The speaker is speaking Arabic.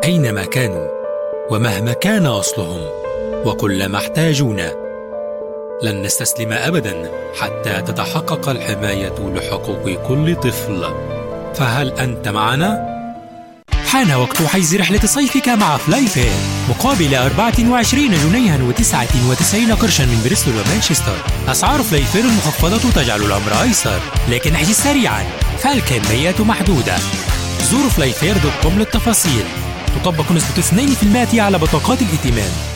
أينما كانوا ومهما كان أصلهم وكلما احتاجونا. لن نستسلم أبدا حتى تتحقق الحماية لحقوق كل طفل. فهل أنت معنا؟ حان وقت حجز رحلة صيفك مع فلاي فير مقابل 24 جنيها و99 قرشا من بريستول ومانشستر. أسعار فلاي فير المخفضة تجعل الأمر أيسر، لكن احجز سريعا فالكميات محدودة. زوروا flyfair.com للتفاصيل. تطبق نسبة 2% على بطاقات الائتمان.